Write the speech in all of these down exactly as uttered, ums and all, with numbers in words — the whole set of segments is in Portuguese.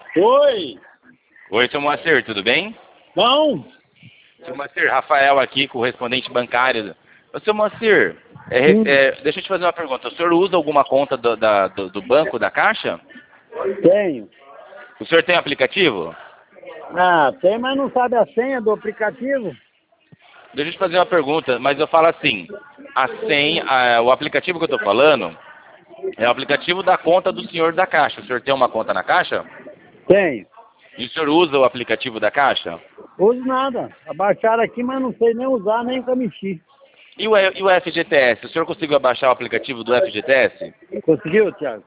Oi, Oi, seu Moacir, tudo bem? bom? Seu Moacir, Rafael aqui, correspondente bancário. Ô, seu Moacir, é, Hum, é, deixa eu te fazer uma pergunta. O senhor usa alguma conta do, da- do, do banco, da Caixa? tenho. O senhor tem aplicativo? Ah, tem, mas não sabe a senha do aplicativo? Deixa eu te fazer uma pergunta, mas eu falo assim, a senha, a- o aplicativo que eu estou falando é o aplicativo da conta do senhor da Caixa. O senhor tem uma conta na Caixa? Tenho. E o senhor usa o aplicativo da Caixa? Uso nada. Abaixaram aqui, mas não sei nem usar, nem pra mexer. E o, E- e o F G T S? O senhor conseguiu baixar o aplicativo do F G T S? Conseguiu, Thiago?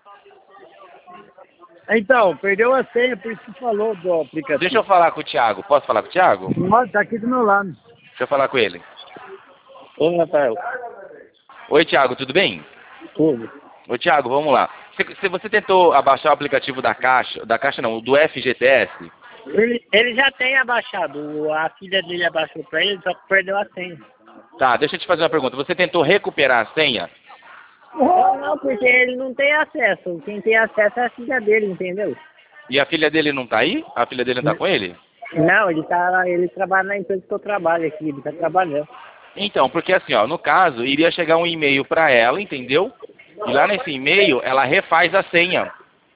Então, perdeu a senha, por isso que falou do aplicativo. Deixa eu falar com o Thiago. Posso falar com o Thiago? Nossa, tá aqui do meu lado. Deixa eu falar com ele. Ô, Rafael. Oi, Thiago, tudo bem? Tudo. Ô, Thiago, vamos lá. Se, se você tentou abaixar o aplicativo da Caixa, da Caixa não, do F G T S, Ele, ele já tem abaixado, a filha dele abaixou pra ele, só que perdeu a senha. tá, deixa eu te fazer uma pergunta. Você tentou recuperar a senha? Não, não, porque ele não tem acesso. Quem tem acesso é a filha dele, entendeu? E a filha dele não tá aí? A filha dele não tá com ele? Não, ele tá lá, ele trabalha na empresa que eu trabalho aqui, ele tá trabalhando. Então, porque assim, ó, no caso, iria chegar um e-mail pra ela, entendeu? E lá nesse e-mail, ela refaz a senha.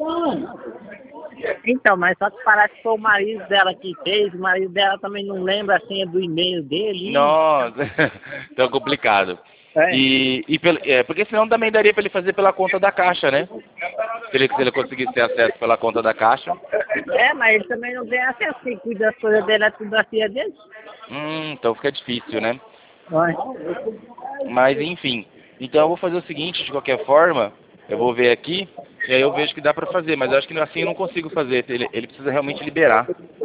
Então, mas só que parece que foi o marido dela que fez, o marido dela também não lembra a senha do e-mail dele. Nossa, tão complicado. É. E, e pelo- é, porque senão também daria pra ele fazer pela conta da Caixa, né? Se ele, se ele conseguisse ter acesso pela conta da Caixa. É, mas ele também não tem acesso, quem cuida das coisas dele é tudo da filha dele. Hum, então fica difícil, né? Vai. Mas enfim. Então eu vou fazer o seguinte, de qualquer forma, eu vou ver aqui, e aí eu vejo que dá pra fazer, mas eu acho que assim eu não consigo fazer. Ele, ele precisa realmente liberar.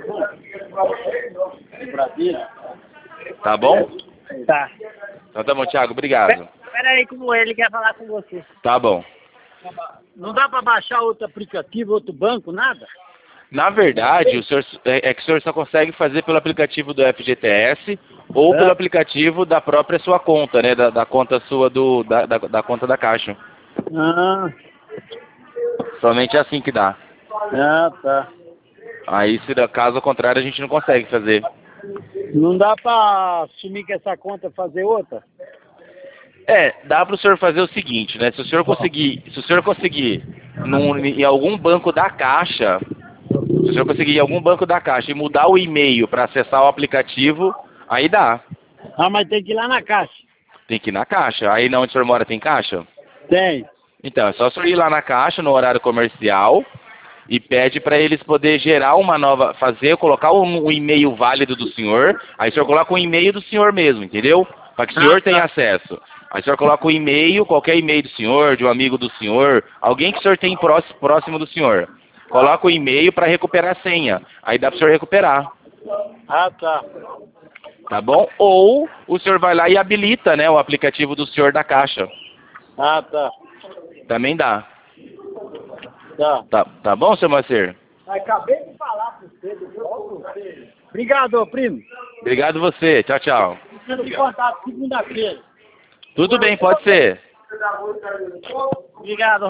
Tá bom? Tá. Então tá bom, Thiago, obrigado. Espera aí, como ele quer falar com você. Tá bom. Não dá pra baixar outro aplicativo, outro banco, nada? Na verdade, o senhor, é, é que o senhor só consegue fazer pelo aplicativo do F G T S ou É. pelo aplicativo da própria sua conta, né? Da, da conta sua do, da, da, da conta da Caixa. Ah, Somente assim que dá. ah, tá. Aí, se da- caso contrário, a gente não consegue fazer. Não dá pra assumir que essa conta é fazer outra? É, dá para o senhor fazer o seguinte, né? Se o senhor conseguir, se o senhor conseguir num, em algum banco da Caixa, se o senhor conseguir em algum banco da Caixa e mudar o e-mail para acessar o aplicativo, aí dá. Ah, mas tem que ir lá na caixa. Tem que ir na Caixa. Aí na onde o senhor mora tem Caixa? Tem. Então, é só o senhor ir lá na Caixa no horário comercial e pede para eles poder gerar uma nova, fazer, colocar um, um e-mail válido do senhor, aí o senhor coloca o e-mail do senhor mesmo, entendeu? Para que o senhor Ah, tá. tenha acesso. Aí o senhor coloca o e-mail, qualquer e-mail do senhor, de um amigo do senhor, alguém que o senhor tem próximo, próximo do senhor. Coloca o e-mail para recuperar a senha. Aí dá para o senhor recuperar, Ah, tá. tá bom? Ou o senhor vai lá e habilita, né, o aplicativo do senhor da Caixa. Ah, tá. Também dá. Tá. Tá, tá bom, seu Moacir? Acabei de falar pro você, do próprio você. Obrigado, primo. Obrigado você. Tchau, tchau. Tendo que contato segunda-feira. Tudo bem, pode ser. Obrigado,